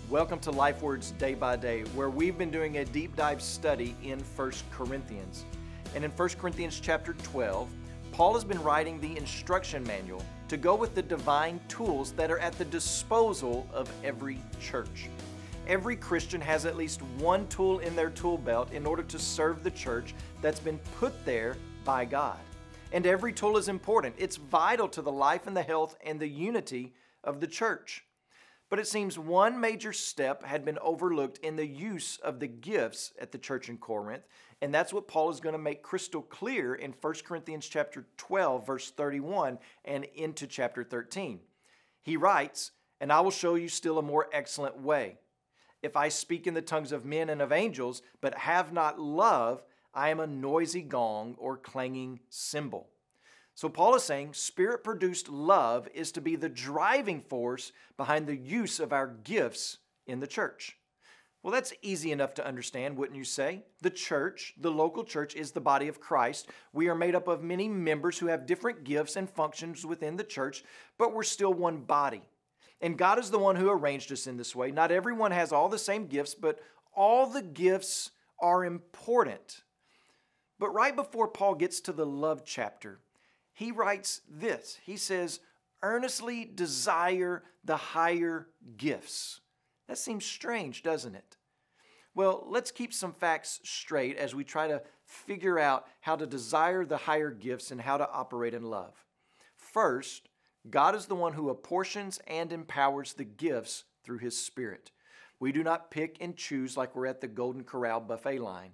Welcome to Life Words Day by Day, where we've been doing a deep dive study in 1 Corinthians. And in 1 Corinthians chapter 12, Paul has been writing the instruction manual to go with the divine tools that are at the disposal of every church. Every Christian has at least one tool in their tool belt in order to serve the church that's been put there by God. And every tool is important. It's vital to the life and the health and the unity of the church. But it seems one major step had been overlooked in the use of the gifts at the church in Corinth, and that's what Paul is going to make crystal clear in 1 Corinthians chapter 12, verse 31 and into chapter 13. He writes, "And I will show you still a more excellent way. If I speak in the tongues of men and of angels, but have not love, I am a noisy gong or clanging cymbal." So Paul is saying Spirit-produced love is to be the driving force behind the use of our gifts in the church. Well, that's easy enough to understand, wouldn't you say? The church, the local church, is the body of Christ. We are made up of many members who have different gifts and functions within the church, but we're still one body. And God is the one who arranged us in this way. Not everyone has all the same gifts, but all the gifts are important. But right before Paul gets to the love chapter, he writes this. He says, earnestly desire the higher gifts. That seems strange, doesn't it? Well, let's keep some facts straight as we try to figure out how to desire the higher gifts and how to operate in love. First, God is the one who apportions and empowers the gifts through His Spirit. We do not pick and choose like we're at the Golden Corral buffet line.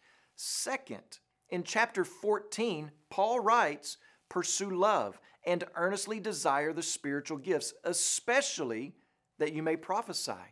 Second, in chapter 14, Paul writes, "Pursue love and earnestly desire the spiritual gifts, especially that you may prophesy."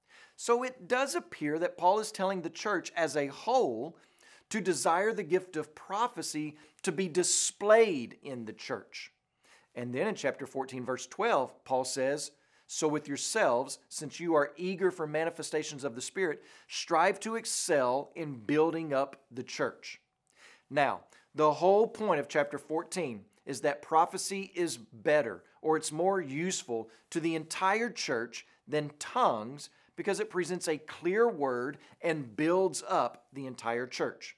So it does appear that Paul is telling the church as a whole to desire the gift of prophecy to be displayed in the church. And then in chapter 14, verse 12, Paul says, "So with yourselves, since you are eager for manifestations of the Spirit, strive to excel in building up the church." Now, the whole point of chapter 14 is that prophecy is better, or it's more useful to the entire church than tongues because it presents a clear word and builds up the entire church.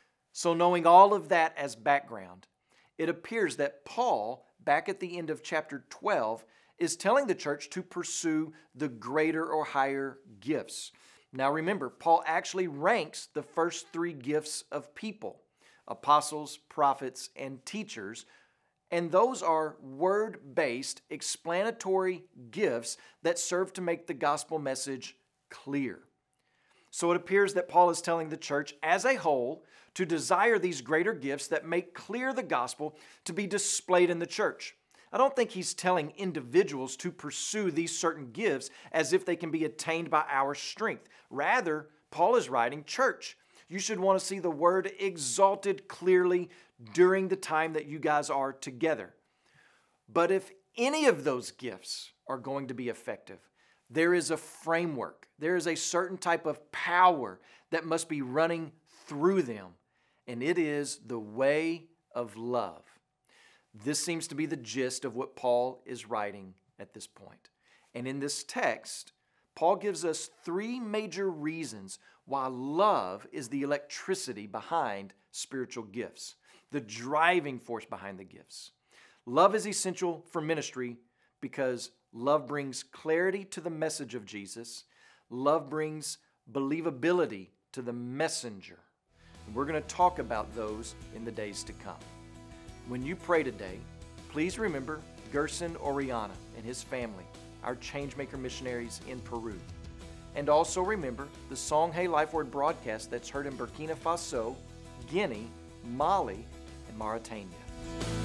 So knowing all of that as background, it appears that Paul, back at the end of chapter 12, is telling the church to pursue the greater or higher gifts. Now remember, Paul actually ranks the first three gifts of people: apostles, prophets, and teachers. And those are word-based, explanatory gifts that serve to make the gospel message clear. So it appears that Paul is telling the church as a whole to desire these greater gifts that make clear the gospel to be displayed in the church. I don't think he's telling individuals to pursue these certain gifts as if they can be attained by our strength. Rather, Paul is writing, "Church, you should want to see the word exalted clearly during the time that you guys are together. But if any of those gifts are going to be effective, there is a framework. There is a certain type of power that must be running through them, and it is the way of love." This seems to be the gist of what Paul is writing at this point. And in this text, Paul gives us three major reasons why love is the electricity behind spiritual gifts, the driving force behind the gifts. Love is essential for ministry because love brings clarity to the message of Jesus. Love brings believability to the messenger. And we're going to talk about those in the days to come. When you pray today, please remember Gerson Oriana and his family, our Changemaker missionaries in Peru. And also remember the Song Hey Life Word broadcast that's heard in Burkina Faso, Guinea, Mali, and Mauritania.